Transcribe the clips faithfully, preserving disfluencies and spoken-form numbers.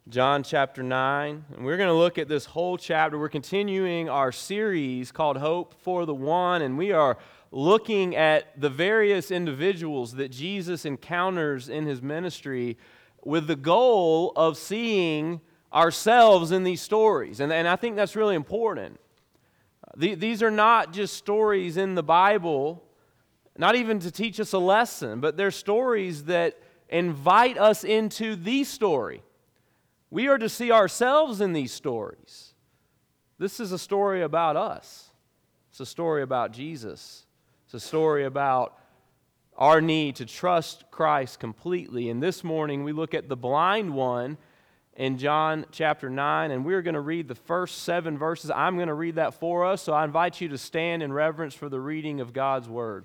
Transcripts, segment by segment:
John chapter nine, and we're going to look at this whole chapter. We're continuing our series called Hope for the One, and we are looking at the various individuals that Jesus encounters in his ministry with the goal of seeing ourselves in these stories. And, and I think that's really important. The, these are not just stories in the Bible, not even to teach us a lesson, but they're stories that invite us into the story. We are to see ourselves in these stories. This is a story about us. It's a story about Jesus. It's a story about our need to trust Christ completely. And this morning we look at the blind one in John chapter nine, and we're going to read the first seven verses. I'm going to read that for us, so I invite you to stand in reverence for the reading of God's Word.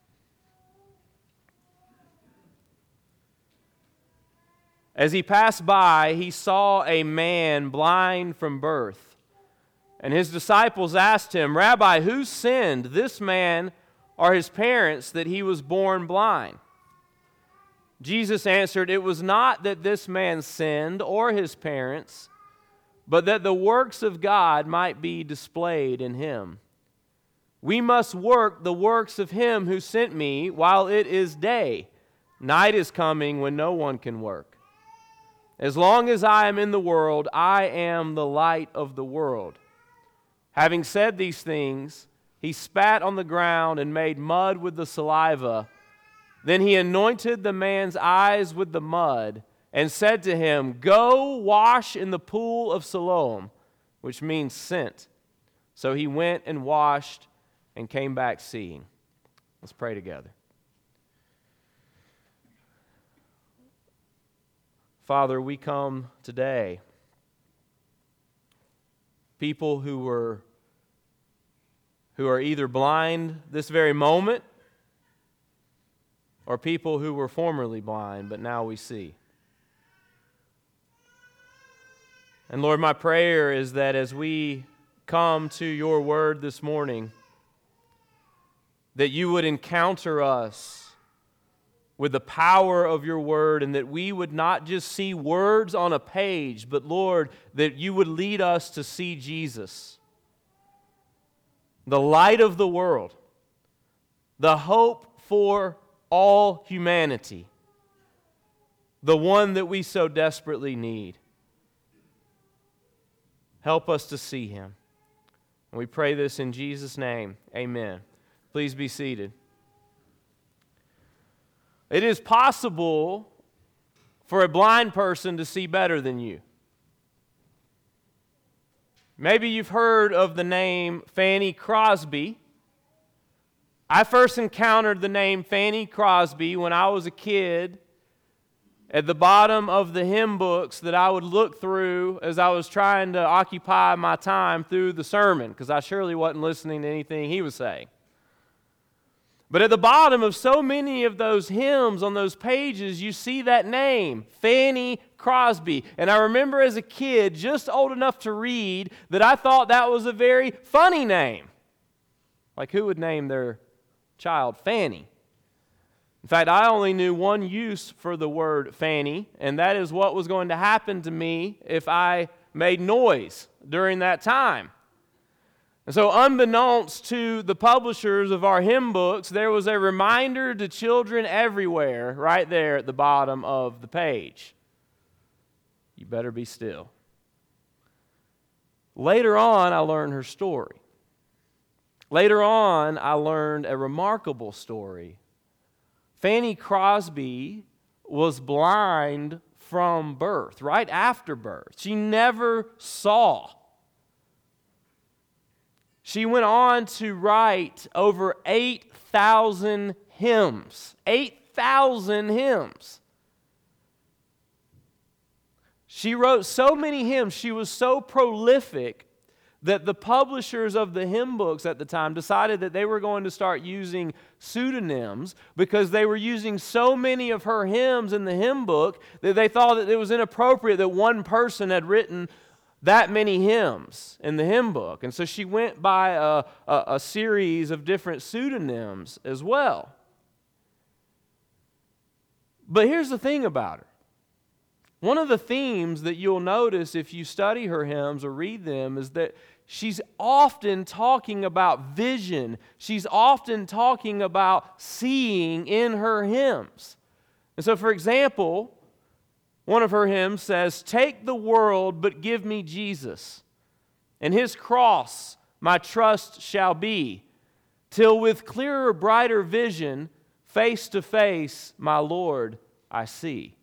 As he passed by, he saw a man blind from birth. And his disciples asked him, "Rabbi, who sinned, this man or his parents, that he was born blind?" Jesus answered, "It was not that this man sinned or his parents, but that the works of God might be displayed in him. We must work the works of him who sent me while it is day. Night is coming when no one can work. As long as I am in the world, I am the light of the world." Having said these things, he spat on the ground and made mud with the saliva. Then he anointed the man's eyes with the mud and said to him, "Go wash in the pool of Siloam," which means sent. So he went and washed and came back seeing. Let's pray together. Father, we come today, people who were who are either blind this very moment, or people who were formerly blind, but now we see. And Lord, my prayer is that as we come to your word this morning, that you would encounter us with the power of your word, and that we would not just see words on a page, but Lord, that you would lead us to see Jesus, the light of the world, the hope for all humanity, the one that we so desperately need. Help us to see him. And we pray this in Jesus' name. Amen. Please be seated. It is possible for a blind person to see better than you. Maybe you've heard of the name Fanny Crosby. I first encountered the name Fanny Crosby when I was a kid at the bottom of the hymn books that I would look through as I was trying to occupy my time through the sermon, because I surely wasn't listening to anything he was saying. But at the bottom of so many of those hymns on those pages, you see that name, Fanny Crosby. And I remember as a kid, just old enough to read, that I thought that was a very funny name. Like, who would name their child Fanny? In fact, I only knew one use for the word Fanny, and that is what was going to happen to me if I made noise during that time. And so, unbeknownst to the publishers of our hymn books, there was a reminder to children everywhere right there at the bottom of the page. You better be still. Later on, I learned her story. Later on, I learned a remarkable story. Fanny Crosby was blind from birth, right after birth. She never saw. She went on to write over eight thousand hymns. eight thousand hymns. She wrote so many hymns, she was so prolific that the publishers of the hymn books at the time decided that they were going to start using pseudonyms, because they were using so many of her hymns in the hymn book that they thought that it was inappropriate that one person had written that many hymns in the hymn book. And so she went by a, a, a series of different pseudonyms as well. But here's the thing about her. One of the themes that you'll notice if you study her hymns or read them is that she's often talking about vision. She's often talking about seeing in her hymns. And so, for example, one of her hymns says, "Take the world, but give me Jesus, and His cross my trust shall be, till with clearer, brighter vision, face to face, my Lord, I see."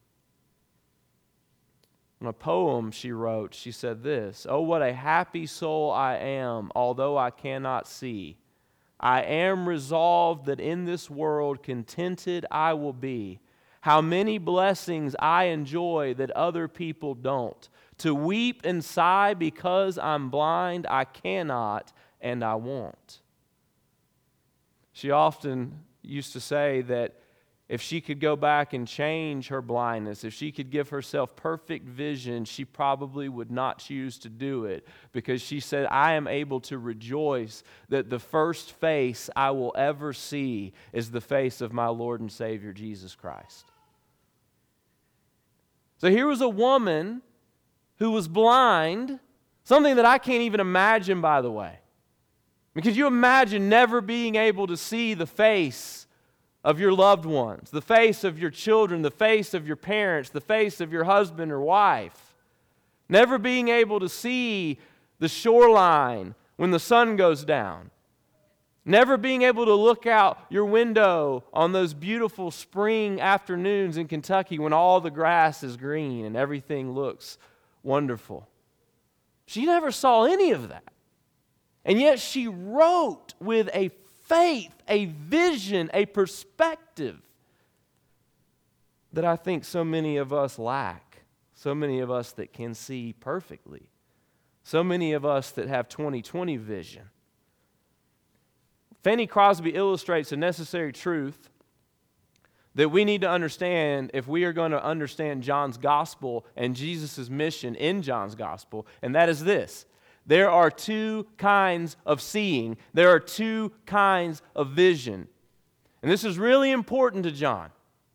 In a poem she wrote, she said this, "Oh, what a happy soul I am, although I cannot see. I am resolved that in this world contented I will be. How many blessings I enjoy that other people don't. To weep and sigh because I'm blind, I cannot and I won't." She often used to say that if she could go back and change her blindness, if she could give herself perfect vision, she probably would not choose to do it, because she said, "I am able to rejoice that the first face I will ever see is the face of my Lord and Savior, Jesus Christ." So here was a woman who was blind, something that I can't even imagine, by the way. Because you imagine never being able to see the face of your loved ones, the face of your children, the face of your parents, the face of your husband or wife. Never being able to see the shoreline when the sun goes down. Never being able to look out your window on those beautiful spring afternoons in Kentucky when all the grass is green and everything looks wonderful. She never saw any of that. And yet she wrote with a faith, a vision, a perspective that I think so many of us lack. So many of us that can see perfectly. So many of us that have twenty twenty vision. Fanny Crosby illustrates a necessary truth that we need to understand if we are going to understand John's gospel and Jesus' mission in John's gospel, and that is this. There are two kinds of seeing. There are two kinds of vision. And this is really important to John.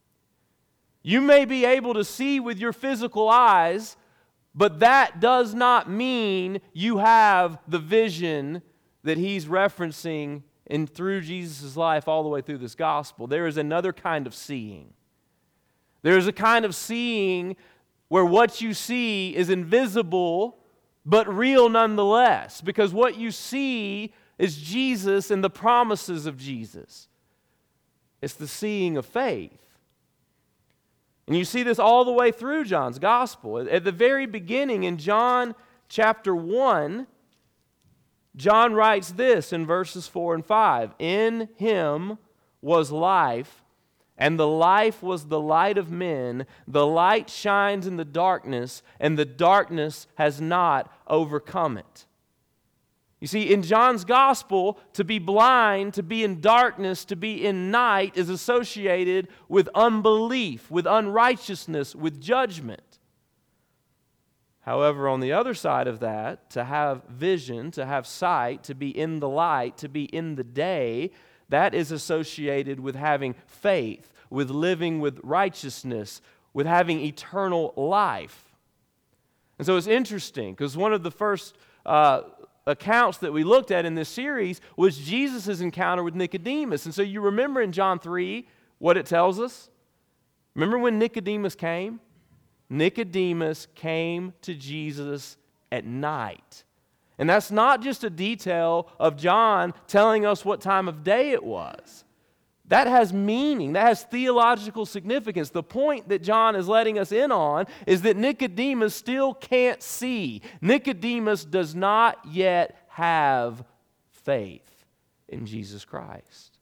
You may be able to see with your physical eyes, but that does not mean you have the vision that he's referencing in through Jesus' life all the way through this gospel. There is another kind of seeing. There is a kind of seeing where what you see is invisible but real nonetheless, because what you see is Jesus and the promises of Jesus. It's the seeing of faith. And you see this all the way through John's gospel. At the very beginning, in John chapter one, John writes this in verses four and five. "In him was life, and the life was the light of men. The light shines in the darkness, and the darkness has not overcome it." You see, in John's gospel, to be blind, to be in darkness, to be in night is associated with unbelief, with unrighteousness, with judgment. However, on the other side of that, to have vision, to have sight, to be in the light, to be in the day, that is associated with having faith, with living with righteousness, with having eternal life. And so it's interesting, because one of the first uh, accounts that we looked at in this series was Jesus' encounter with Nicodemus. And so you remember in John three what it tells us? Remember when Nicodemus came? Nicodemus came to Jesus at night. And that's not just a detail of John telling us what time of day it was. That has meaning. That has theological significance. The point that John is letting us in on is that Nicodemus still can't see. Nicodemus does not yet have faith in Jesus Christ.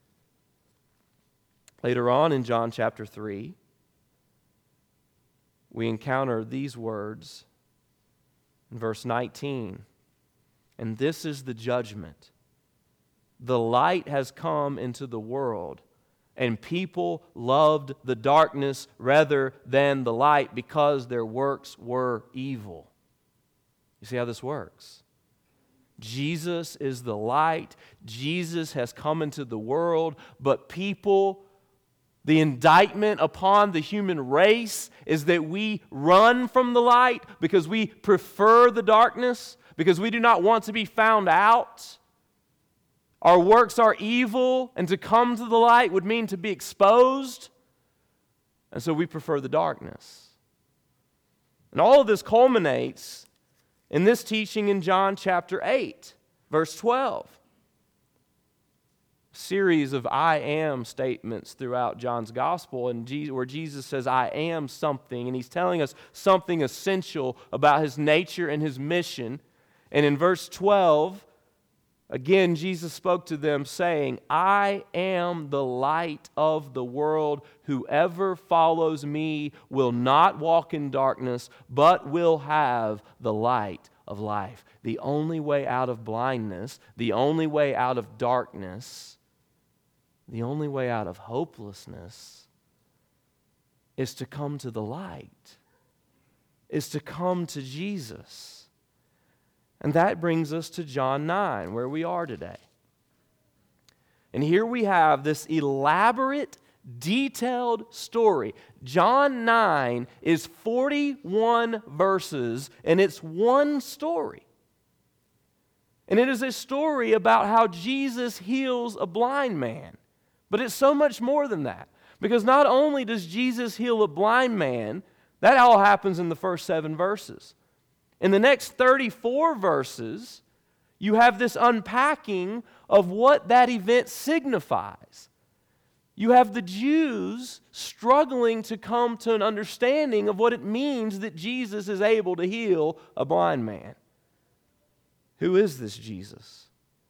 Later on in John chapter three, we encounter these words in verse nineteen. "And this is the judgment. The light has come into the world, and people loved the darkness rather than the light because their works were evil." You see how this works? Jesus is the light. Jesus has come into the world, but people The indictment upon the human race is that we run from the light because we prefer the darkness, because we do not want to be found out. Our works are evil, and to come to the light would mean to be exposed. And so we prefer the darkness. And all of this culminates in this teaching in John chapter eight, verse twelve. A series of I am statements throughout John's gospel, and Jesus, where Jesus says, I am something, and he's telling us something essential about his nature and his mission. And in verse twelve, again, Jesus spoke to them saying, I am the light of the world. Whoever follows me will not walk in darkness, but will have the light of life. The only way out of blindness, the only way out of darkness, the only way out of hopelessness is to come to the light, is to come to Jesus. And that brings us to John nine, where we are today. And here we have this elaborate, detailed story. John nine is forty-one verses, and it's one story. And it is a story about how Jesus heals a blind man. But it's so much more than that. Because not only does Jesus heal a blind man, that all happens in the first seven verses. In the next thirty-four verses, you have this unpacking of what that event signifies. You have the Jews struggling to come to an understanding of what it means that Jesus is able to heal a blind man. Who is this Jesus?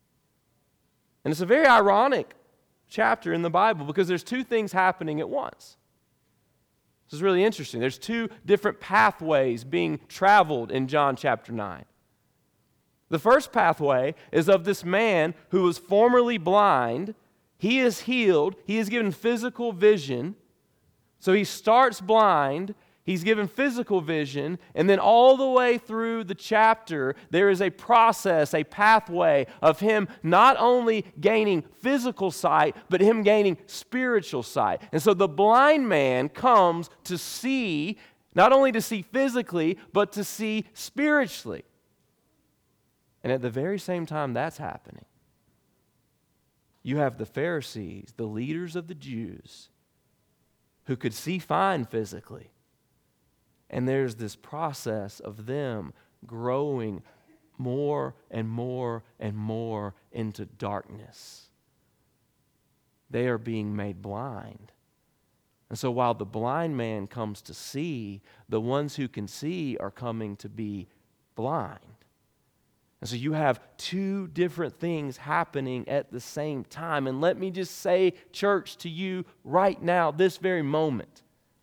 And it's a very ironic chapter in the Bible because there's two things happening at once. This is really interesting. There's two different pathways being traveled in John chapter nine. The first pathway is of this man who was formerly blind. He is healed. He is given physical vision. So he starts blind. He's given physical vision, and then all the way through the chapter, there is a process, a pathway of him not only gaining physical sight, but him gaining spiritual sight. And so the blind man comes to see, not only to see physically, but to see spiritually. And at the very same time that's happening, you have the Pharisees, the leaders of the Jews, who could see fine physically. And there's this process of them growing more and more and more into darkness. They are being made blind. And so while the blind man comes to see, the ones who can see are coming to be blind. And so you have two different things happening at the same time. And let me just say, church, to you right now, this very moment,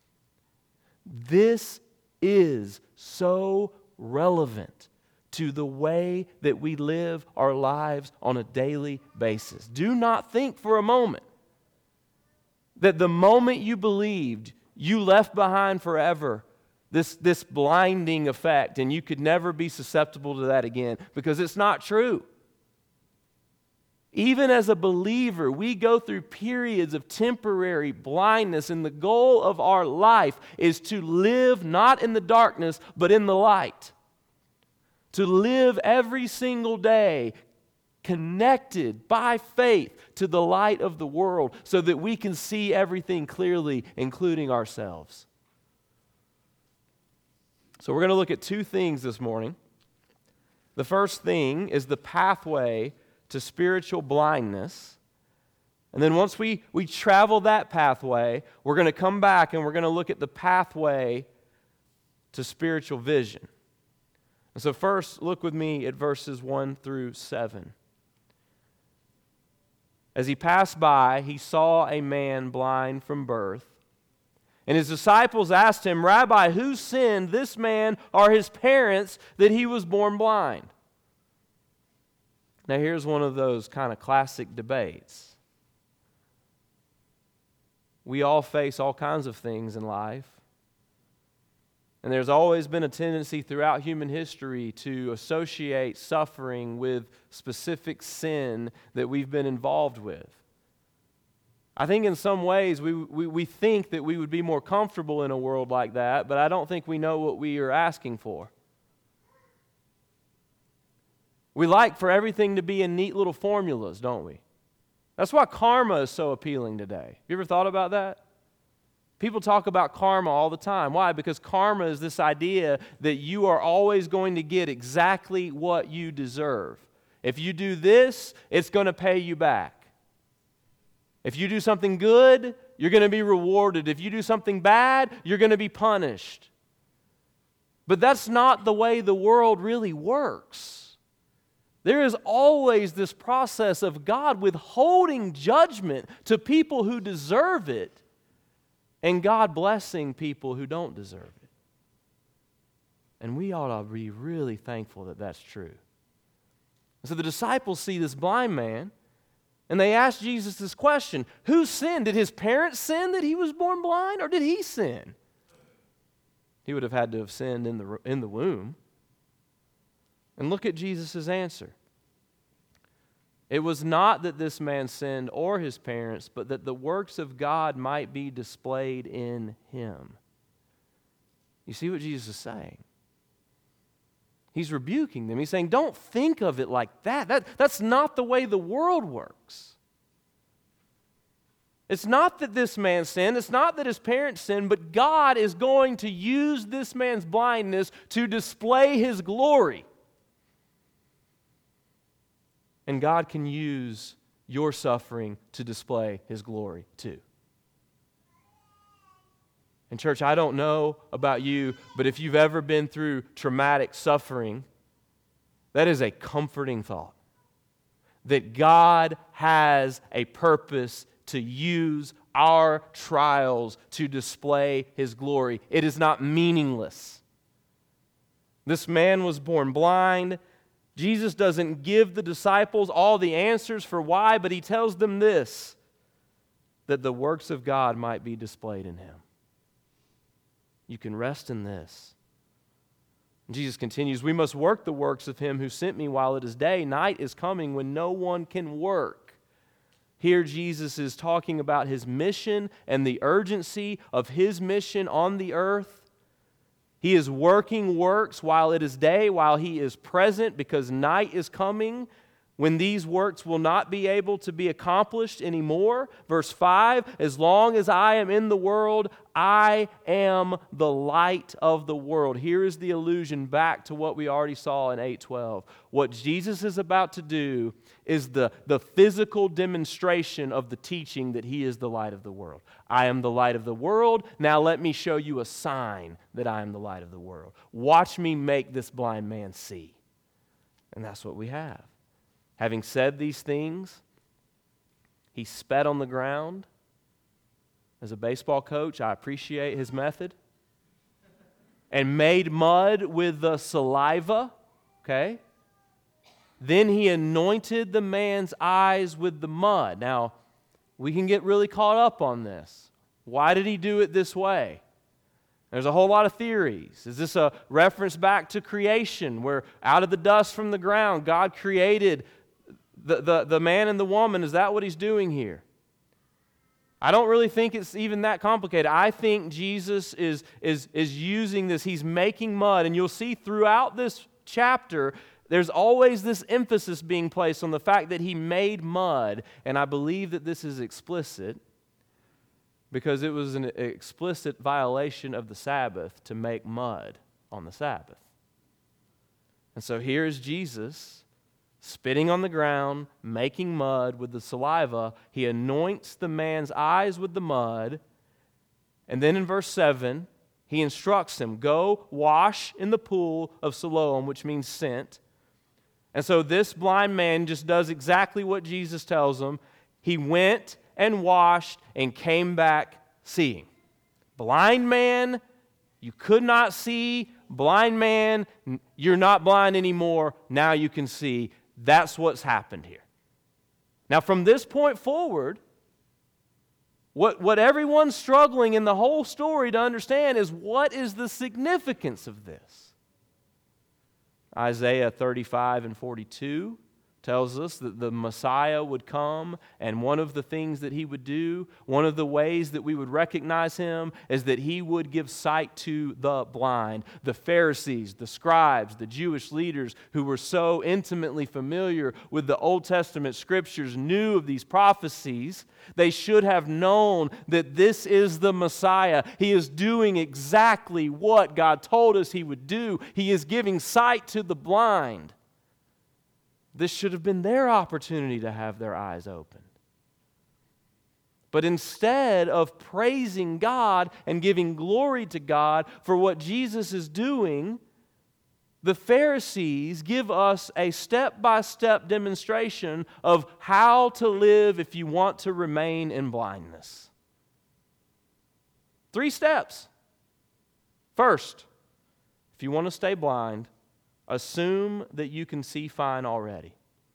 this is so relevant to the way that we live our lives on a daily basis. Do not think for a moment that the moment you believed, you left behind forever this, this blinding effect and you could never be susceptible to that again, because it's not true. Even as a believer, we go through periods of temporary blindness, and the goal of our life is to live not in the darkness, but in the light. To live every single day connected by faith to the light of the world so that we can see everything clearly, including ourselves. So we're going to look at two things this morning. The first thing is the pathway to spiritual blindness. And then once we, we travel that pathway, we're going to come back and we're going to look at the pathway to spiritual vision. And so first, look with me at verses one through seven. As he passed by, he saw a man blind from birth. And his disciples asked him, Rabbi, who sinned, this man or his parents, that he was born blind? Now here's one of those kind of classic debates. We all face all kinds of things in life. And there's always been a tendency throughout human history to associate suffering with specific sin that we've been involved with. I think in some ways we, we, we think that we would be more comfortable in a world like that, but I don't think we know what we are asking for. We like for everything to be in neat little formulas, don't we? That's why karma is so appealing today. You ever thought about that? People talk about karma all the time. Why? Because karma is this idea that you are always going to get exactly what you deserve. If you do this, it's going to pay you back. If you do something good, you're going to be rewarded. If you do something bad, you're going to be punished. But that's not the way the world really works. There is always this process of God withholding judgment to people who deserve it, and God blessing people who don't deserve it. And we ought to be really thankful that that's true. And so the disciples see this blind man, and they ask Jesus this question: who sinned? Did his parents sin that he was born blind, or did he sin? He would have had to have sinned in the, in the womb. And look at Jesus' answer. It was not that this man sinned or his parents, but that the works of God might be displayed in him. You see what Jesus is saying? He's rebuking them. He's saying, don't think of it like that. that. That's not the way the world works. It's not that this man sinned. It's not that his parents sinned, but God is going to use this man's blindness to display his glory. And God can use your suffering to display his glory too. And church, I don't know about you, but if you've ever been through traumatic suffering, that is a comforting thought. That God has a purpose to use our trials to display his glory. It is not meaningless. This man was born blind. Jesus doesn't give the disciples all the answers for why, but he tells them this: that the works of God might be displayed in him. You can rest in this. Jesus continues, we must work the works of him who sent me while it is day. Night is coming when no one can work. Here Jesus is talking about his mission and the urgency of his mission on the earth. He is working works while it is day, while he is present, because night is coming when these works will not be able to be accomplished anymore. Verse five, as long as I am in the world, I am the light of the world. Here is the allusion back to what we already saw in eight twelve. What Jesus is about to do is the, the physical demonstration of the teaching that he is the light of the world. I am the light of the world. Now let me show you a sign that I am the light of the world. Watch me make this blind man see. And that's what we have. Having said these things, he spat on the ground. As a baseball coach, I appreciate his method. And made mud with the saliva, okay? Then he anointed the man's eyes with the mud. Now, we can get really caught up on this. Why did he do it this way? There's a whole lot of theories. Is this a reference back to creation, where out of the dust from the ground, God created the, the, the man and the woman? Is that what he's doing here? I don't really think it's even that complicated. I think Jesus is, is, is using this. He's making mud. And you'll see throughout this chapter, there's always this emphasis being placed on the fact that he made mud. And I believe that this is explicit because it was an explicit violation of the Sabbath to make mud on the Sabbath. And so here is Jesus spitting on the ground, making mud with the saliva. He anoints the man's eyes with the mud. And then in verse seven, he instructs him, go wash in the pool of Siloam, which means sent. And so this blind man just does exactly what Jesus tells him. He went and washed and came back seeing. Blind man, you could not see. Blind man, you're not blind anymore. Now you can see. That's what's happened here. Now, from this point forward, what, what everyone's struggling in the whole story to understand is, what is the significance of this? Isaiah thirty-five and forty-two tells us that the Messiah would come, and one of the things that he would do, one of the ways that we would recognize him, is that he would give sight to the blind. The Pharisees, the scribes, the Jewish leaders who were so intimately familiar with the Old Testament scriptures knew of these prophecies. They should have known that this is the Messiah. He is doing exactly what God told us he would do. He is giving sight to the blind. This should have been their opportunity to have their eyes opened. But instead of praising God and giving glory to God for what Jesus is doing, the Pharisees give us a step-by-step demonstration of how to live if you want to remain in blindness. Three steps. First, if you want to stay blind, assume that you can see fine already.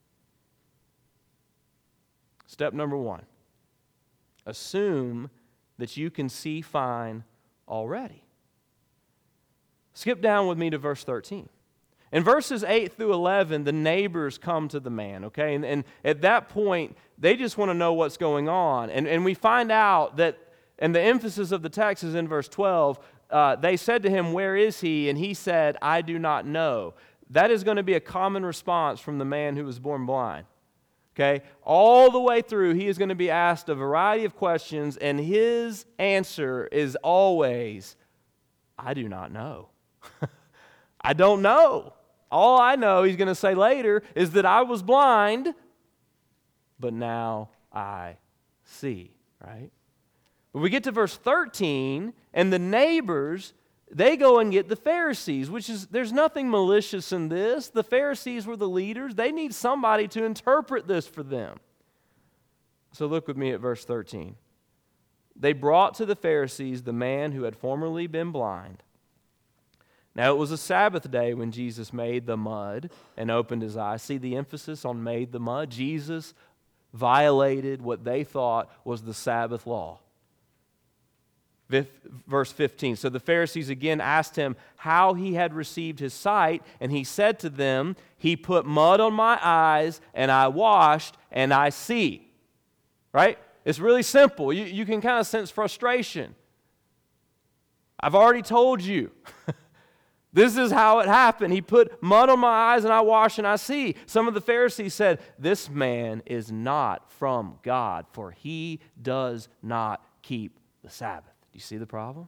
Step number one. Assume that you can see fine already. Skip down with me to verse thirteen. In verses eight through eleven, the neighbors come to the man, okay? And, and at that point, they just want to know what's going on. And, and we find out that, and the emphasis of the text is in verse twelve, Uh, they said to him, "Where is he?" And he said, "I do not know." That is going to be a common response from the man who was born blind. Okay? All the way through, he is going to be asked a variety of questions, and his answer is always, "I do not know." I don't know. All I know, he's going to say later, is that I was blind, but now I see, right? But we get to verse thirteen, and the neighbors, they go and get the Pharisees, which is, there's nothing malicious in this. The Pharisees were the leaders. They need somebody to interpret this for them. So look with me at verse thirteen. They brought to the Pharisees the man who had formerly been blind. Now it was a Sabbath day when Jesus made the mud and opened his eyes. See the emphasis on made the mud? Jesus violated what they thought was the Sabbath law. Verse fifteen, so the Pharisees again asked him how he had received his sight, and he said to them, "He put mud on my eyes, and I washed, and I see." Right? It's really simple. You, you can kind of sense frustration. I've already told you. This is how it happened. He put mud on my eyes, and I wash, and I see. Some of the Pharisees said, "This man is not from God, for he does not keep the Sabbath." Do you see the problem?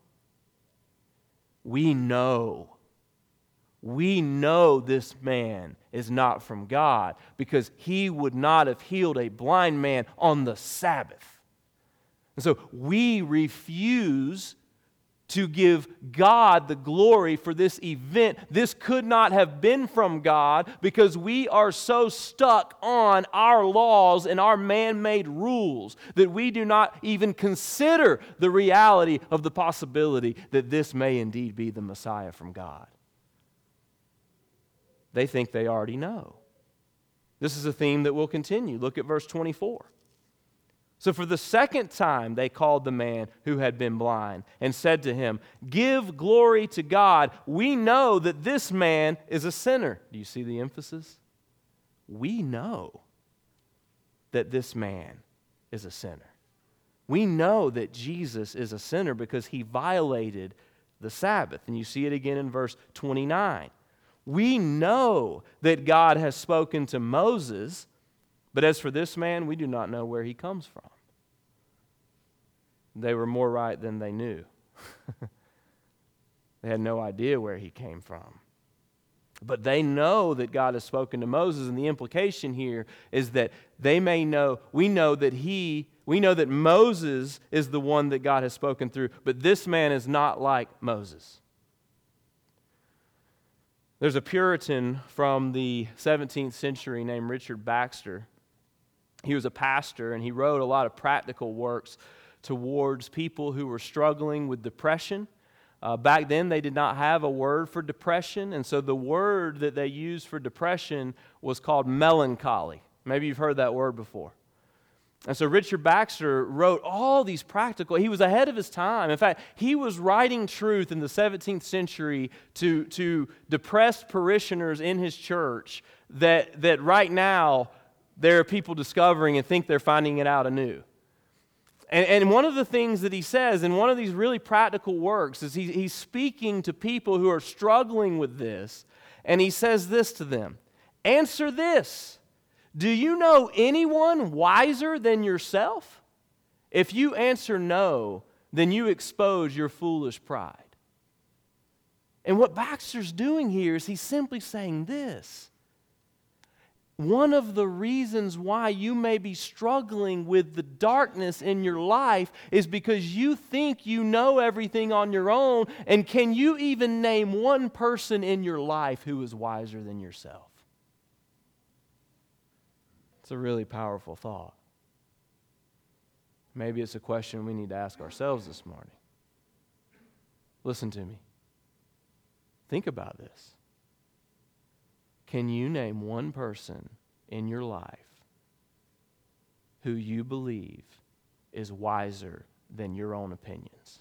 We know, we know this man is not from God because he would not have healed a blind man on the Sabbath. And so we refuse to give God the glory for this event. This could not have been from God because we are so stuck on our laws and our man-made rules that we do not even consider the reality of the possibility that this may indeed be the Messiah from God. They think they already know. This is a theme that will continue. Look at verse twenty-four. So for the second time they called the man who had been blind and said to him, "Give glory to God. We know that this man is a sinner." Do you see the emphasis? We know that this man is a sinner. We know that Jesus is a sinner because he violated the Sabbath. And you see it again in verse twenty-nine. We know that God has spoken to Moses, but as for this man, we do not know where he comes from. They were more right than they knew. They had no idea where he came from. But they know that God has spoken to Moses, and the implication here is that they may know, we know that he, we know that Moses is the one that God has spoken through, but this man is not like Moses. There's a Puritan from the seventeenth century named Richard Baxter. He was a pastor, and he wrote a lot of practical works towards people who were struggling with depression. Uh, back then, they did not have a word for depression, and so the word that they used for depression was called melancholy. Maybe you've heard that word before. And so Richard Baxter wrote all these practical, he was ahead of his time. In fact, he was writing truth in the seventeenth century to, to depressed parishioners in his church that, that right now there are people discovering and think they're finding it out anew. And, and one of the things that he says in one of these really practical works is he, he's speaking to people who are struggling with this, and he says this to them: answer this. Do you know anyone wiser than yourself? If you answer no, then you expose your foolish pride. And what Baxter's doing here is he's simply saying this. One of the reasons why you may be struggling with the darkness in your life is because you think you know everything on your own, and can you even name one person in your life who is wiser than yourself? It's a really powerful thought. Maybe it's a question we need to ask ourselves this morning. Listen to me. Think about this. Can you name one person in your life who you believe is wiser than your own opinions?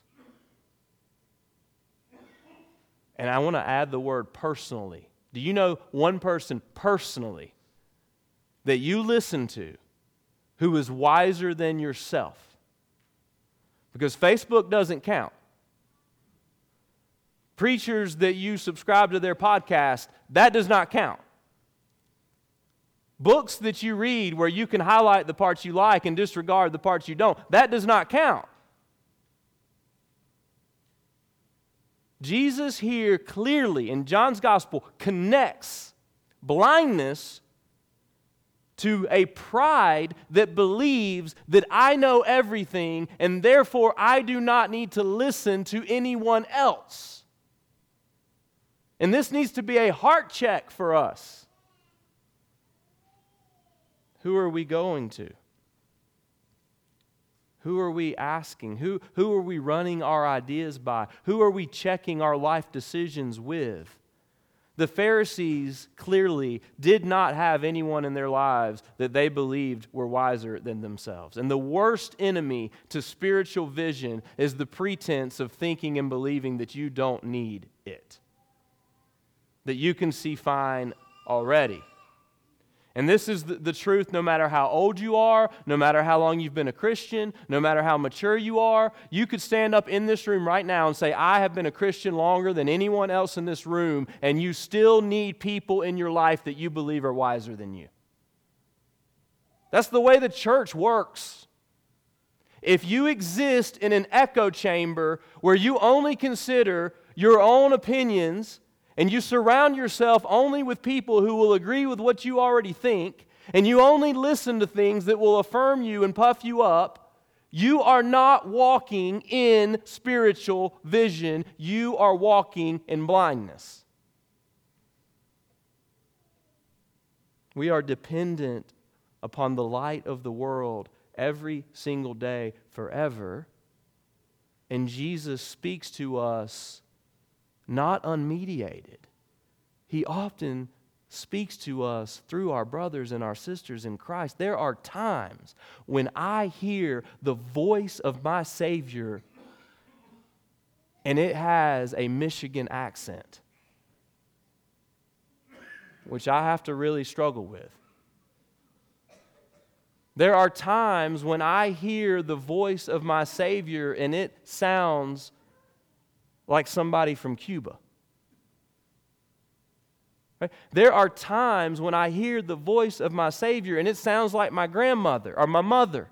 And I want to add the word personally. Do you know one person personally that you listen to who is wiser than yourself? Because Facebook doesn't count. Preachers that you subscribe to their podcast, that does not count. Books that you read where you can highlight the parts you like and disregard the parts you don't, that does not count. Jesus here clearly in John's gospel connects blindness to a pride that believes that I know everything and therefore I do not need to listen to anyone else. And this needs to be a heart check for us. Who are we going to? Who are we asking? Who, who are we running our ideas by? Who are we checking our life decisions with? The Pharisees clearly did not have anyone in their lives that they believed were wiser than themselves. And the worst enemy to spiritual vision is the pretense of thinking and believing that you don't need it, that you can see fine already. And this is the, the truth no matter how old you are, no matter how long you've been a Christian, no matter how mature you are. You could stand up in this room right now and say, I have been a Christian longer than anyone else in this room, and you still need people in your life that you believe are wiser than you. That's the way the church works. If you exist in an echo chamber where you only consider your own opinions and you surround yourself only with people who will agree with what you already think, and you only listen to things that will affirm you and puff you up, you are not walking in spiritual vision. You are walking in blindness. We are dependent upon the light of the world every single day, forever. And Jesus speaks to us not unmediated. He often speaks to us through our brothers and our sisters in Christ. There are times when I hear the voice of my Savior and it has a Michigan accent, which I have to really struggle with. There are times when I hear the voice of my Savior and it sounds like somebody from Cuba. Right? There are times when I hear the voice of my Savior and it sounds like my grandmother or my mother.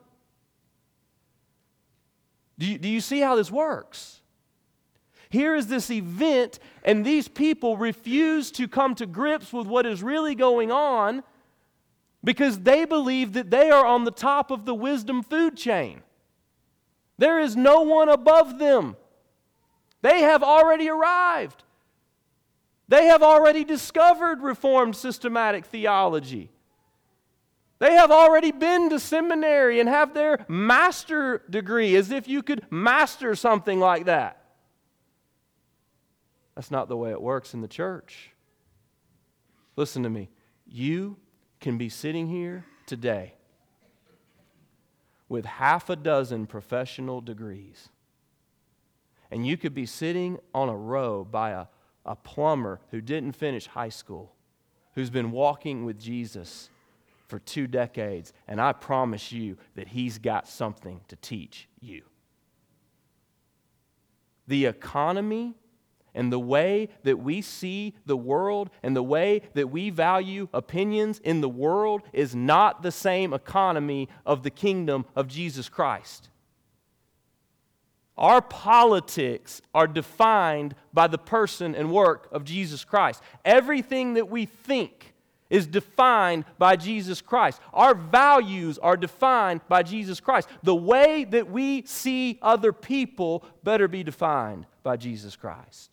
Do you, do you see how this works? Here is this event, and these people refuse to come to grips with what is really going on because they believe that they are on the top of the wisdom food chain. There is no one above them. They have already arrived. They have already discovered Reformed systematic theology. They have already been to seminary and have their master degree, as if you could master something like that. That's not the way it works in the church. Listen to me. You can be sitting here today with half a dozen professional degrees. And you could be sitting on a row by a, a plumber who didn't finish high school, who's been walking with Jesus for two decades, and I promise you that he's got something to teach you. The economy and the way that we see the world and the way that we value opinions in the world is not the same economy of the kingdom of Jesus Christ. Our politics are defined by the person and work of Jesus Christ. Everything that we think is defined by Jesus Christ. Our values are defined by Jesus Christ. The way that we see other people better be defined by Jesus Christ.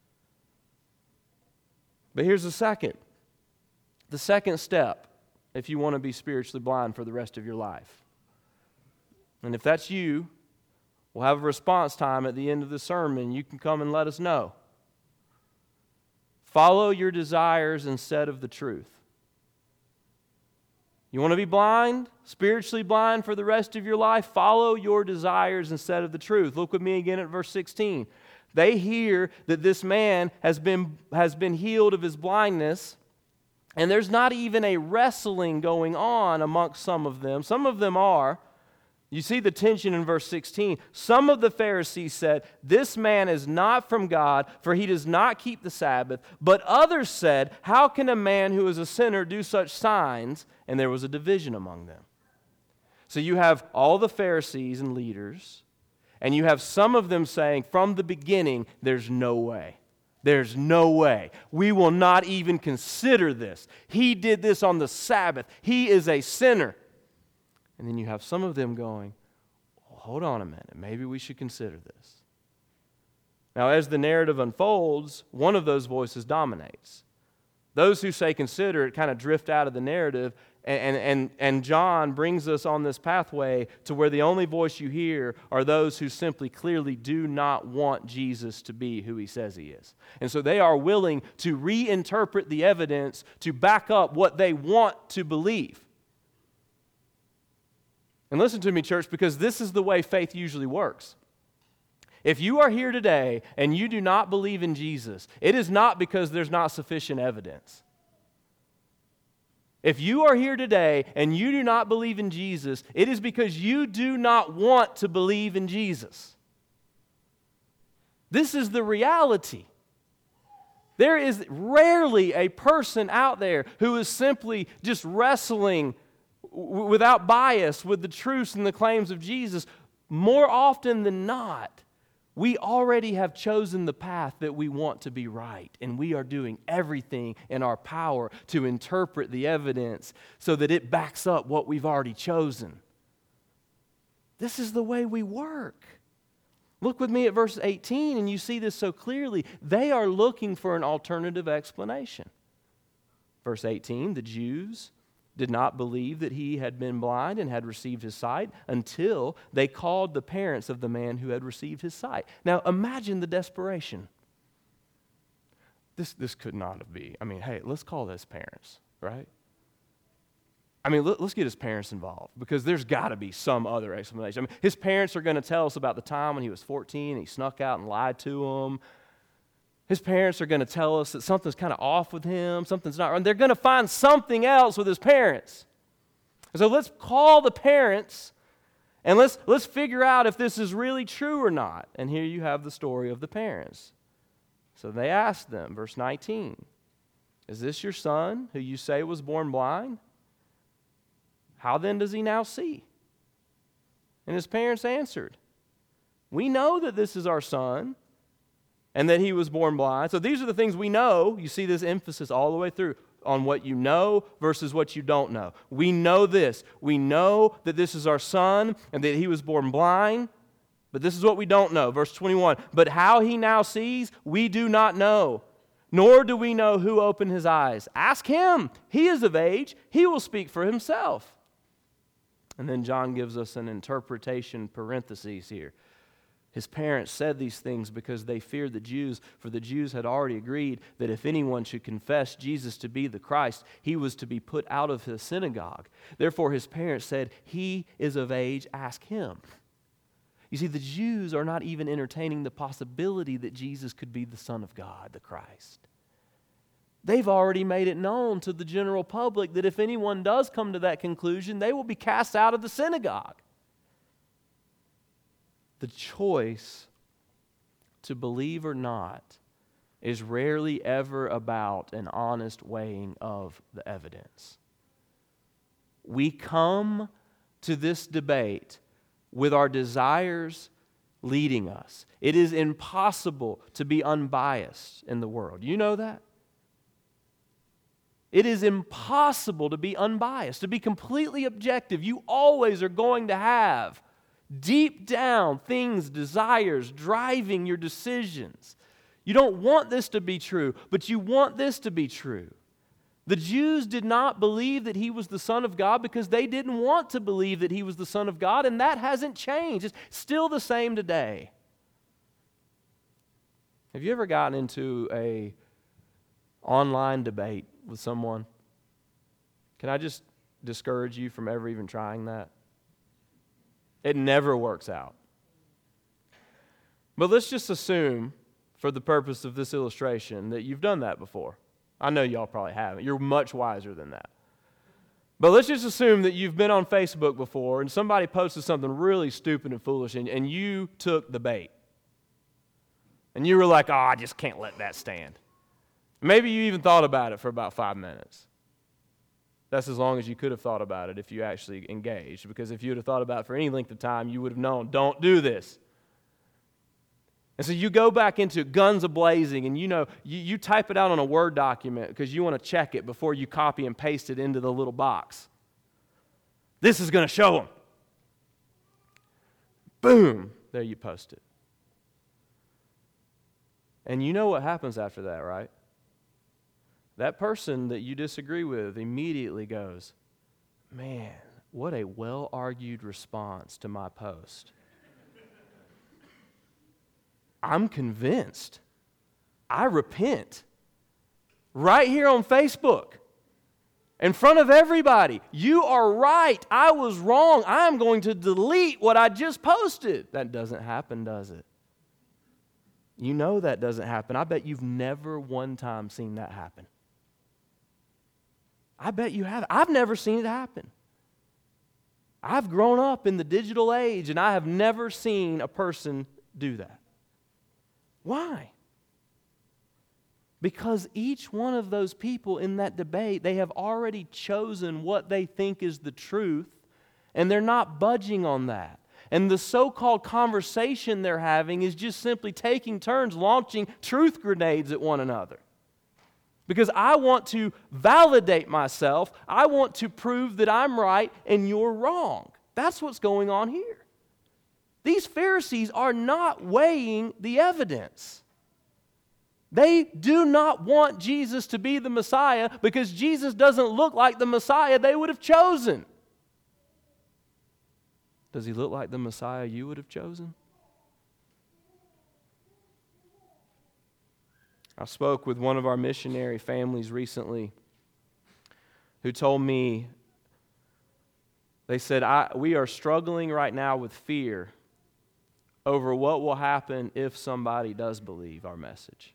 But here's the second. The second step, if you want to be spiritually blind for the rest of your life. And if that's you, we'll have a response time at the end of the sermon. You can come and let us know. Follow your desires instead of the truth. You want to be blind, spiritually blind for the rest of your life? Follow your desires instead of the truth. Look with me again at verse sixteen. They hear that this man has been, has been healed of his blindness, and there's not even a wrestling going on amongst some of them. Some of them are. You see the tension in verse sixteen. Some of the Pharisees said, "This man is not from God, for he does not keep the Sabbath." But others said, "How can a man who is a sinner do such signs?" And there was a division among them. So you have all the Pharisees and leaders, and you have some of them saying from the beginning, there's no way. There's no way. We will not even consider this. He did this on the Sabbath. He is a sinner. And then you have some of them going, well, hold on a minute, maybe we should consider this. Now, as the narrative unfolds, one of those voices dominates. Those who say consider it kind of drift out of the narrative, and, and, and John brings us on this pathway to where the only voice you hear are those who simply clearly do not want Jesus to be who he says he is. And so they are willing to reinterpret the evidence to back up what they want to believe. And listen to me, church, because this is the way faith usually works. If you are here today and you do not believe in Jesus, it is not because there's not sufficient evidence. If you are here today and you do not believe in Jesus, it is because you do not want to believe in Jesus. This is the reality. There is rarely a person out there who is simply just wrestling w- without bias with the truths and the claims of Jesus. More often than not, we already have chosen the path that we want to be right, and we are doing everything in our power to interpret the evidence so that it backs up what we've already chosen. This is the way we work. Look with me at verse eighteen, and you see this so clearly. They are looking for an alternative explanation. Verse eighteen, the Jews did not believe that he had been blind and had received his sight until they called the parents of the man who had received his sight. Now imagine the desperation. This, this could not be. I mean, hey, let's call his parents, right? I mean, let, let's get his parents involved because there's got to be some other explanation. I mean, his parents are going to tell us about the time when he was fourteen and he snuck out and lied to them. His parents are going to tell us that something's kind of off with him, something's not right. They're going to find something else with his parents. So let's call the parents and let's, let's figure out if this is really true or not. And here you have the story of the parents. So they asked them, verse nineteen, "Is this your son who you say was born blind? How then does he now see?" And his parents answered, "We know that this is our son, and that he was born blind." So these are the things we know. You see this emphasis all the way through on what you know versus what you don't know. We know this. We know that this is our son and that he was born blind, but this is what we don't know. Verse twenty-one, "But how he now sees, we do not know, nor do we know who opened his eyes. Ask him. He is of age. He will speak for himself." And then John gives us an interpretation parentheses here. His parents said these things because they feared the Jews, for the Jews had already agreed that if anyone should confess Jesus to be the Christ, he was to be put out of the synagogue. Therefore his parents said, "He is of age, ask him." You see, the Jews are not even entertaining the possibility that Jesus could be the Son of God, the Christ. They've already made it known to the general public that if anyone does come to that conclusion, they will be cast out of the synagogue. The choice to believe or not is rarely ever about an honest weighing of the evidence. We come to this debate with our desires leading us. It is impossible to be unbiased in the world. You know that? It is impossible to be unbiased, to be completely objective. You always are going to have deep down things, desires, driving your decisions. You don't want this to be true, but you want this to be true. The Jews did not believe that he was the Son of God because they didn't want to believe that he was the Son of God, and that hasn't changed. It's still the same today. Have you ever gotten into a online debate with someone? Can I just discourage you from ever even trying that? It never works out. But let's just assume, for the purpose of this illustration, that you've done that before. I know y'all probably haven't. You're much wiser than that. But let's just assume that you've been on Facebook before and somebody posted something really stupid and foolish and, and you took the bait. And you were like, oh, I just can't let that stand. Maybe you even thought about it for about five minutes. That's as long as you could have thought about it if you actually engaged. Because if you would have thought about it for any length of time, you would have known, don't do this. And so you go back into guns a-blazing, and you know, you, you type it out on a Word document because you want to check it before you copy and paste it into the little box. This is going to show them. Boom, there you post it. And you know what happens after that, right? That person that you disagree with immediately goes, man, what a well-argued response to my post. I'm convinced. I repent. Right here on Facebook. In front of everybody. You are right. I was wrong. I'm going to delete what I just posted. That doesn't happen, does it? You know that doesn't happen. I bet you've never one time seen that happen. I bet you have. I've never seen it happen. I've grown up in the digital age, and I have never seen a person do that. Why? Because each one of those people in that debate, they have already chosen what they think is the truth, and they're not budging on that. And the so-called conversation they're having is just simply taking turns launching truth grenades at one another. Because I want to validate myself. I want to prove that I'm right and you're wrong. That's what's going on here. These Pharisees are not weighing the evidence. They do not want Jesus to be the Messiah because Jesus doesn't look like the Messiah they would have chosen. Does he look like the Messiah you would have chosen? I spoke with one of our missionary families recently who told me, they said, I, we are struggling right now with fear over what will happen if somebody does believe our message.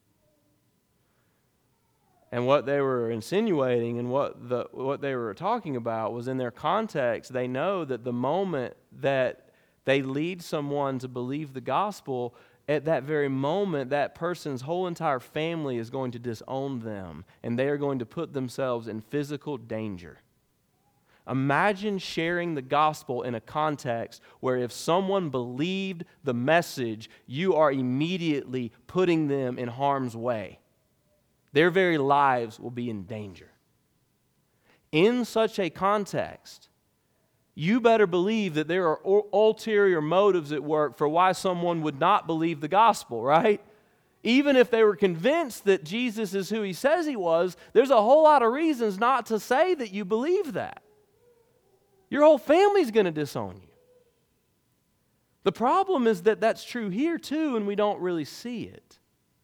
And what they were insinuating and what the what they were talking about was in their context, they know that the moment that they lead someone to believe the gospel, at that very moment, that person's whole entire family is going to disown them, and they are going to put themselves in physical danger. Imagine sharing the gospel in a context where if someone believed the message, you are immediately putting them in harm's way. Their very lives will be in danger. In such a context, you better believe that there are ulterior motives at work for why someone would not believe the gospel, right? Even if they were convinced that Jesus is who he says he was, there's a whole lot of reasons not to say that you believe that. Your whole family's going to disown you. The problem is that that's true here too, and we don't really see it.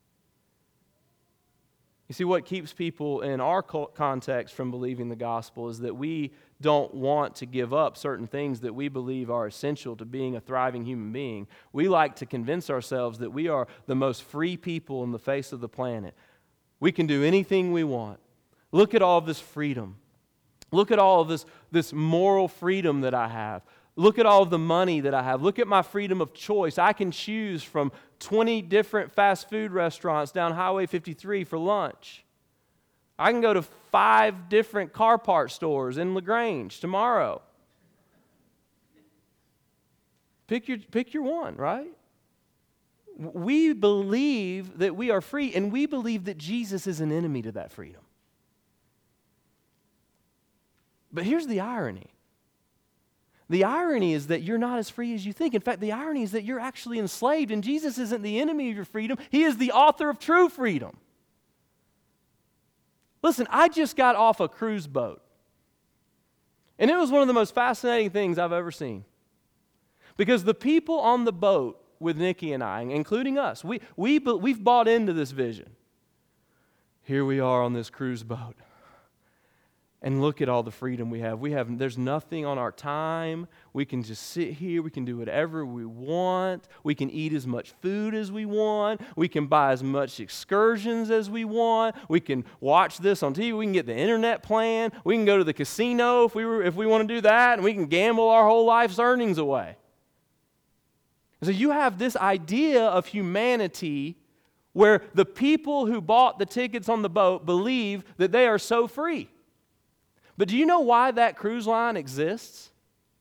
You see, what keeps people in our context from believing the gospel is that we don't want to give up certain things that we believe are essential to being a thriving human being. We like to convince ourselves that we are the most free people on the face of the planet. We can do anything we want. Look at all of this freedom. Look at all of this, this moral freedom that I have. Look at all of the money that I have. Look at my freedom of choice. I can choose from twenty different fast food restaurants down Highway fifty-three for lunch. I can go to five different car part stores in LaGrange tomorrow. Pick your, pick your one, right? We believe that we are free, and we believe that Jesus is an enemy to that freedom. But here's the irony. The irony is that you're not as free as you think. In fact, the irony is that you're actually enslaved, and Jesus isn't the enemy of your freedom. He is the author of true freedom. Listen, I just got off a cruise boat, and it was one of the most fascinating things I've ever seen. Because the people on the boat with Nikki and I, including us, we, we, we've bought into this vision. Here we are on this cruise boat. And look at all the freedom we have. We have there's nothing on our time. We can just sit here. We can do whatever we want. We can eat as much food as we want. We can buy as much excursions as we want. We can watch this on T V. We can get the internet plan. We can go to the casino if we were, if we want to do that, and we can gamble our whole life's earnings away. So you have this idea of humanity where the people who bought the tickets on the boat believe that they are so free. But do you know why that cruise line exists?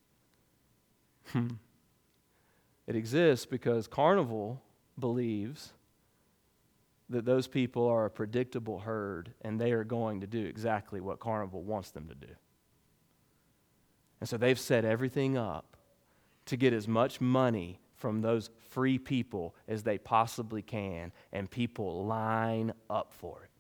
It exists because Carnival believes that those people are a predictable herd and they are going to do exactly what Carnival wants them to do. And so they've set everything up to get as much money from those free people as they possibly can, and people line up for it.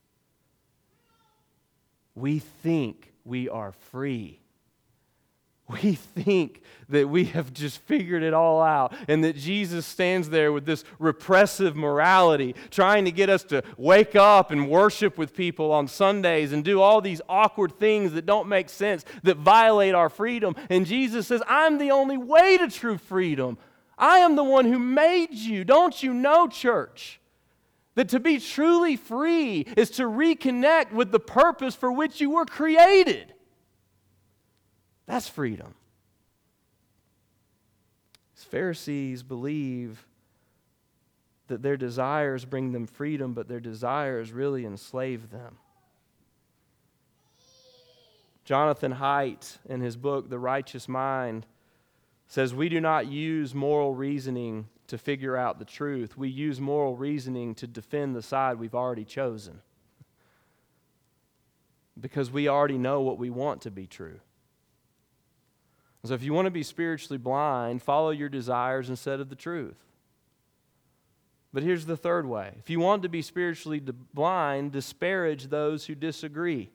We think we are free. We think that we have just figured it all out, and that Jesus stands there with this repressive morality, trying to get us to wake up and worship with people on Sundays and do all these awkward things that don't make sense, that violate our freedom. And Jesus says, I'm the only way to true freedom. I am the one who made you. Don't you know, church? That to be truly free is to reconnect with the purpose for which you were created. That's freedom. These Pharisees believe that their desires bring them freedom, but their desires really enslave them. Jonathan Haidt, in his book, The Righteous Mind, says, we do not use moral reasoning to figure out the truth. We use moral reasoning to defend the side we've already chosen. Because we already know what we want to be true. So if you want to be spiritually blind, follow your desires instead of the truth. But here's the third way. If you want to be spiritually blind, disparage those who disagree.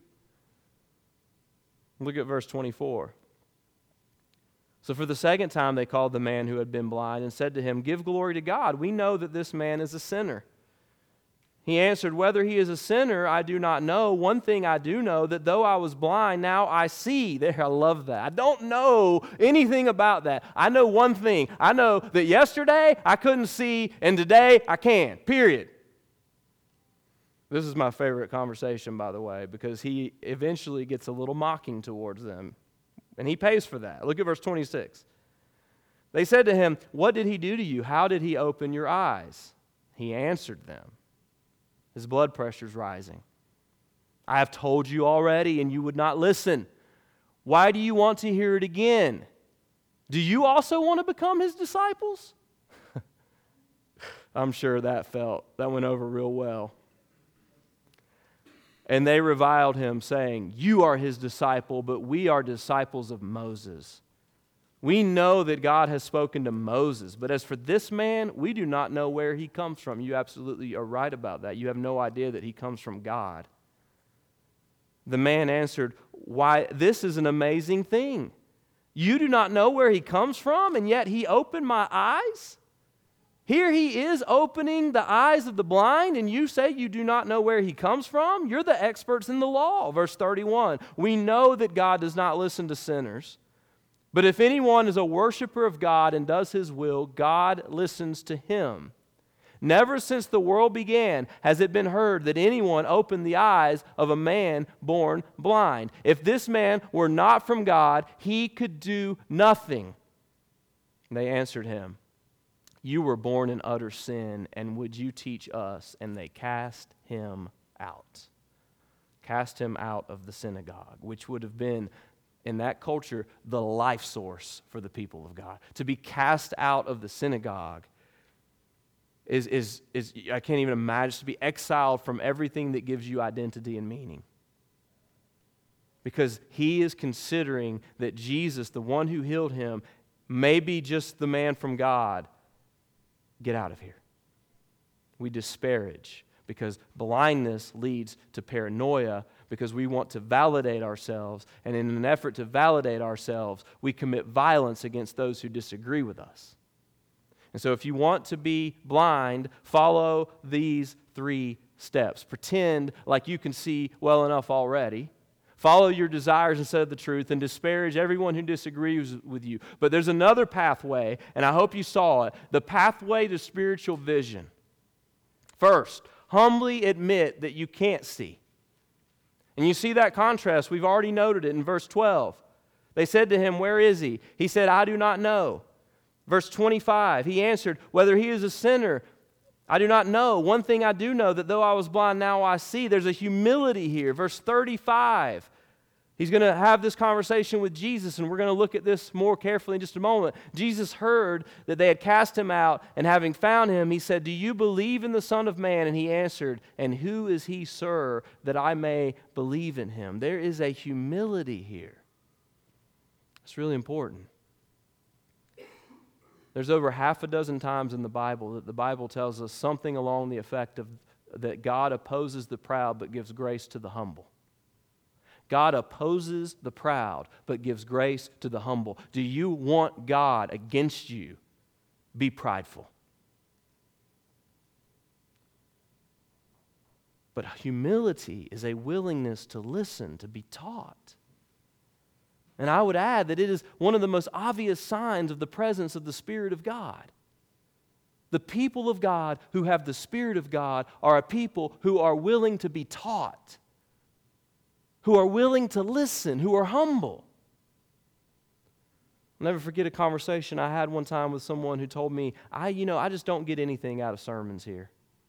Look at verse twenty-four. So for the second time they called the man who had been blind and said to him, give glory to God. We know that this man is a sinner. He answered, whether he is a sinner, I do not know. One thing I do know, that though I was blind, now I see. There, I love that. I don't know anything about that. I know one thing. I know that yesterday I couldn't see, and today I can, period. This is my favorite conversation, by the way, because he eventually gets a little mocking towards them. And he pays for that. Look at verse twenty-six. They said to him, what did he do to you? How did he open your eyes? He answered them. His blood pressure's rising. I have told you already, and you would not listen. Why do you want to hear it again? Do you also want to become his disciples? I'm sure that felt, that went over real well. And they reviled him, saying, you are his disciple, but we are disciples of Moses. We know that God has spoken to Moses, but as for this man, we do not know where he comes from. You absolutely are right about that. You have no idea that he comes from God. The man answered, why, this is an amazing thing. You do not know where he comes from, and yet he opened my eyes? Here he is opening the eyes of the blind, and you say you do not know where he comes from? You're the experts in the law. Verse thirty-one, we know that God does not listen to sinners, but if anyone is a worshiper of God and does his will, God listens to him. Never since the world began has it been heard that anyone opened the eyes of a man born blind. If this man were not from God, he could do nothing. And they answered him, you were born in utter sin, and would you teach us? And they cast him out. Cast him out of the synagogue, which would have been, in that culture, the life source for the people of God. To be cast out of the synagogue is, is, is I can't even imagine, to be exiled from everything that gives you identity and meaning. Because he is considering that Jesus, the one who healed him, may be just the man from God. Get out of here. We disparage because blindness leads to paranoia because we want to validate ourselves, and in an effort to validate ourselves, we commit violence against those who disagree with us. And so if you want to be blind, follow these three steps. Pretend like you can see well enough already. Follow your desires instead of the truth, and disparage everyone who disagrees with you. But there's another pathway, and I hope you saw it, the pathway to spiritual vision. First, humbly admit that you can't see. And you see that contrast. We've already noted it in verse twelve. They said to him, where is he? He said, I do not know. Verse twenty-five, he answered, whether he is a sinner, I do not know. One thing I do know, that though I was blind, now I see. There's a humility here. Verse thirty-five, he's going to have this conversation with Jesus, and we're going to look at this more carefully in just a moment. Jesus heard that they had cast him out, and having found him, he said, do you believe in the Son of Man? And he answered, and who is he, sir, that I may believe in him? There is a humility here. It's really important. There's over half a dozen times in the Bible that the Bible tells us something along the effect of that God opposes the proud but gives grace to the humble. God opposes the proud but gives grace to the humble. Do you want God against you? Be prideful. But humility is a willingness to listen, to be taught. And I would add that it is one of the most obvious signs of the presence of the Spirit of God. The people of God who have the Spirit of God are a people who are willing to be taught, who are willing to listen, who are humble. I'll never forget a conversation I had one time with someone who told me, I, you know, I just don't get anything out of sermons here.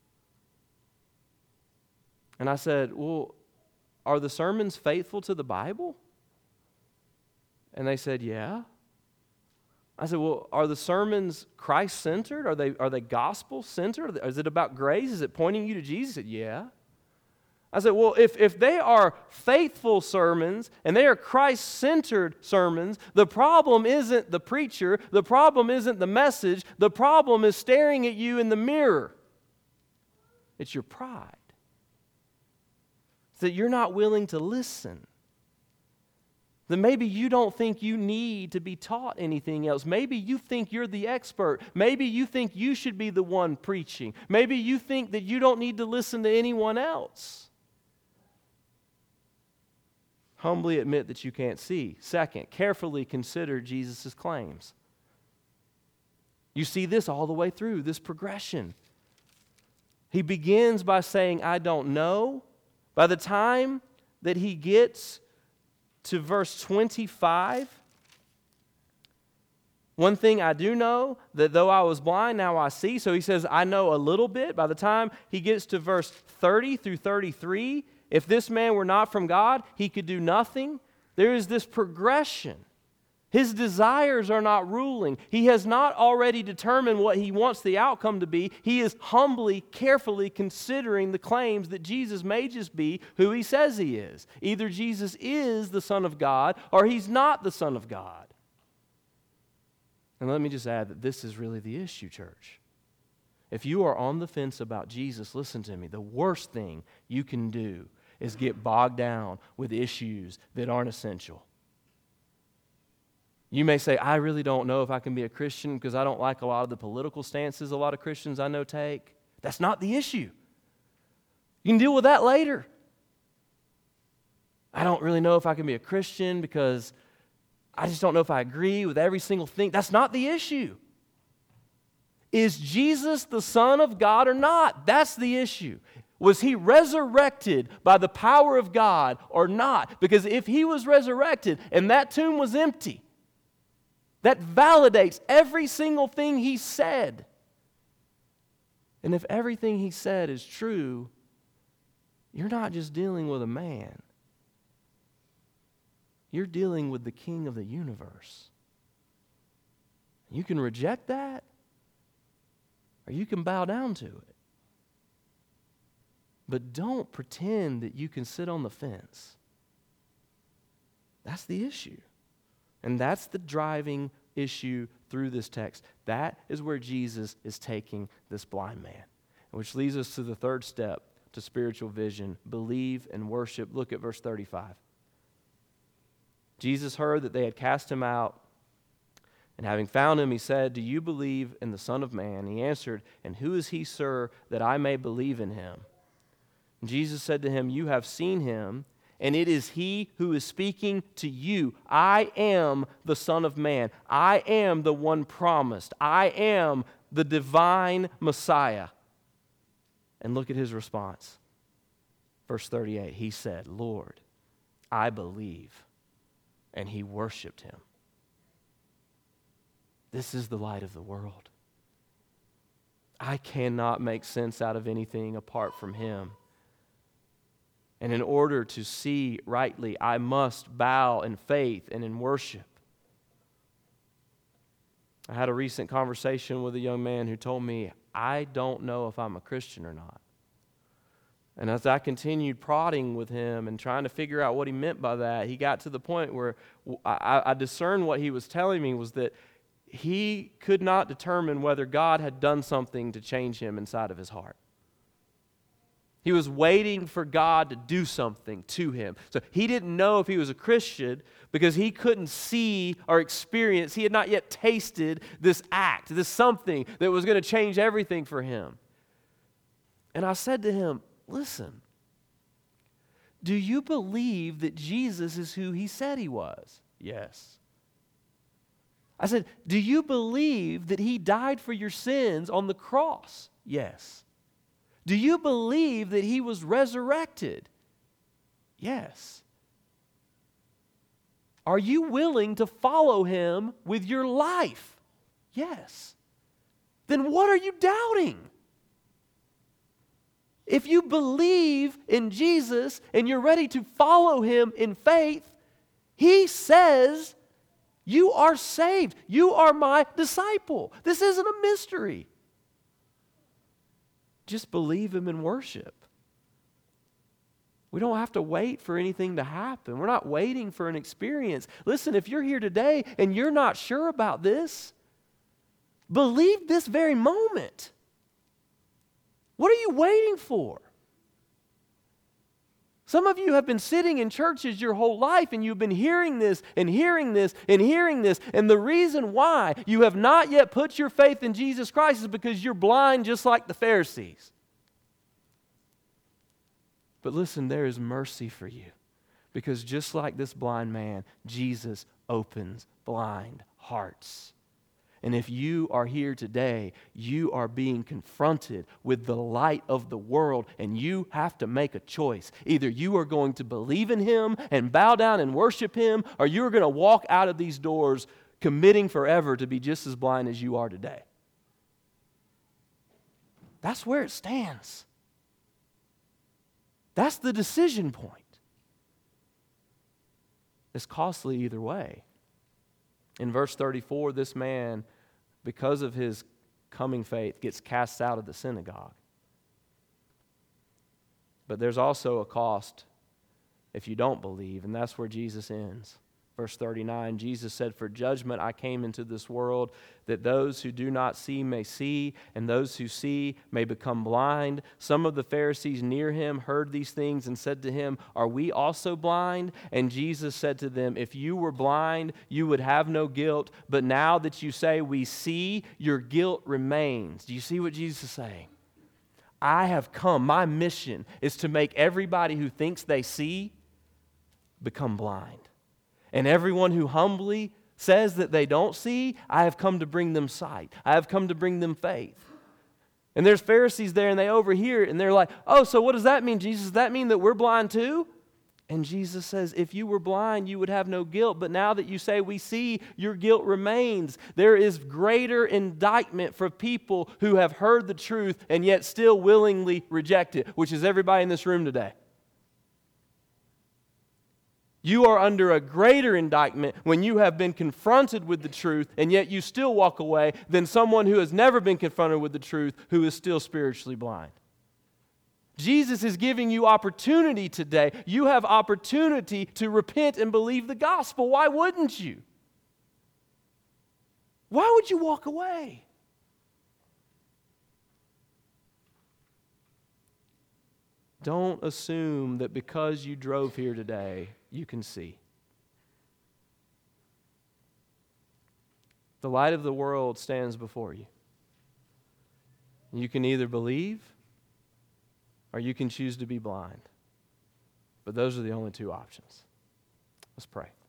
And I said, well, are the sermons faithful to the Bible? And they said, yeah. I said, well, are the sermons Christ-centered? Are they, are they gospel-centered? Is it about grace? Is it pointing you to Jesus? He said, yeah. I said, well, if, if they are faithful sermons and they are Christ-centered sermons, the problem isn't the preacher. The problem isn't the message. The problem is staring at you in the mirror. It's your pride. It's that you're not willing to listen. Then maybe you don't think you need to be taught anything else. Maybe you think you're the expert. Maybe you think you should be the one preaching. Maybe you think that you don't need to listen to anyone else. Humbly admit that you can't see. Second, carefully consider Jesus' claims. You see this all the way through, this progression. He begins by saying, I don't know. By the time that he gets to verse twenty-five, one thing I do know, that though I was blind, now I see. So he says, I know a little bit. By the time he gets to verse thirty through thirty-three, if this man were not from God, he could do nothing. There is this progression. His desires are not ruling. He has not already determined what he wants the outcome to be. He is humbly, carefully considering the claims that Jesus may just be who he says he is. Either Jesus is the Son of God or he's not the Son of God. And let me just add that this is really the issue, church. If you are on the fence about Jesus, listen to me. The worst thing you can do is get bogged down with issues that aren't essential. You may say, I really don't know if I can be a Christian because I don't like a lot of the political stances a lot of Christians I know take. That's not the issue. You can deal with that later. I don't really know if I can be a Christian because I just don't know if I agree with every single thing. That's not the issue. Is Jesus the Son of God or not? That's the issue. Was he resurrected by the power of God or not? Because if he was resurrected and that tomb was empty, that validates every single thing he said. And if everything he said is true, you're not just dealing with a man. You're dealing with the King of the universe. You can reject that, or you can bow down to it. But don't pretend that you can sit on the fence. That's the issue. And that's the driving issue through this text. That is where Jesus is taking this blind man. Which leads us to the third step to spiritual vision: believe and worship. Look at verse thirty-five. Jesus heard that they had cast him out, and having found him, he said, "Do you believe in the Son of Man?" He answered, "And who is he, sir, that I may believe in him?" And Jesus said to him, "You have seen him, and it is he who is speaking to you. I am the Son of Man. I am the one promised. I am the divine Messiah." And look at his response. Verse thirty-eight, he said, "Lord, I believe." And he worshiped him. This is the light of the world. I cannot make sense out of anything apart from him. And in order to see rightly, I must bow in faith and in worship. I had a recent conversation with a young man who told me, I don't know if I'm a Christian or not. And as I continued prodding with him and trying to figure out what he meant by that, he got to the point where I, I discerned what he was telling me was that he could not determine whether God had done something to change him inside of his heart. He was waiting for God to do something to him. So he didn't know if he was a Christian because he couldn't see or experience, he had not yet tasted this act, this something that was going to change everything for him. And I said to him, listen, do you believe that Jesus is who he said he was? Yes. I said, do you believe that he died for your sins on the cross? Yes. Do you believe that he was resurrected? Yes. Are you willing to follow him with your life? Yes. Then what are you doubting? If you believe in Jesus and you're ready to follow him in faith, he says, you are saved. You are my disciple. This isn't a mystery. Just believe him and worship. We don't have to wait for anything to happen. We're not waiting for an experience. Listen, if you're here today and you're not sure about this, believe this very moment. What are you waiting for? Some of you have been sitting in churches your whole life and you've been hearing this and hearing this and hearing this. And the reason why you have not yet put your faith in Jesus Christ is because you're blind just like the Pharisees. But listen, there is mercy for you. Because just like this blind man, Jesus opens blind hearts. And if you are here today, you are being confronted with the light of the world, and you have to make a choice. Either you are going to believe in him and bow down and worship him, or you are going to walk out of these doors committing forever to be just as blind as you are today. That's where it stands. That's the decision point. It's costly either way. In verse thirty-four, this man, because of his coming faith, gets cast out of the synagogue. But there's also a cost if you don't believe, and that's where Jesus ends. Verse thirty-nine, Jesus said, "For judgment I came into this world, that those who do not see may see, and those who see may become blind." Some of the Pharisees near him heard these things and said to him, "Are we also blind?" And Jesus said to them, "If you were blind, you would have no guilt, but now that you say we see, your guilt remains." Do you see what Jesus is saying? I have come, my mission is to make everybody who thinks they see become blind. And everyone who humbly says that they don't see, I have come to bring them sight. I have come to bring them faith. And there's Pharisees there, and they overhear it, and they're like, "Oh, so what does that mean, Jesus? Does that mean that we're blind too?" And Jesus says, "If you were blind, you would have no guilt. But now that you say we see, your guilt remains." There is greater indictment for people who have heard the truth and yet still willingly reject it, which is everybody in this room today. You are under a greater indictment when you have been confronted with the truth and yet you still walk away than someone who has never been confronted with the truth who is still spiritually blind. Jesus is giving you opportunity today. You have opportunity to repent and believe the gospel. Why wouldn't you? Why would you walk away? Don't assume that because you drove here today, you can see. The light of the world stands before you. You can either believe or you can choose to be blind. But those are the only two options. Let's pray.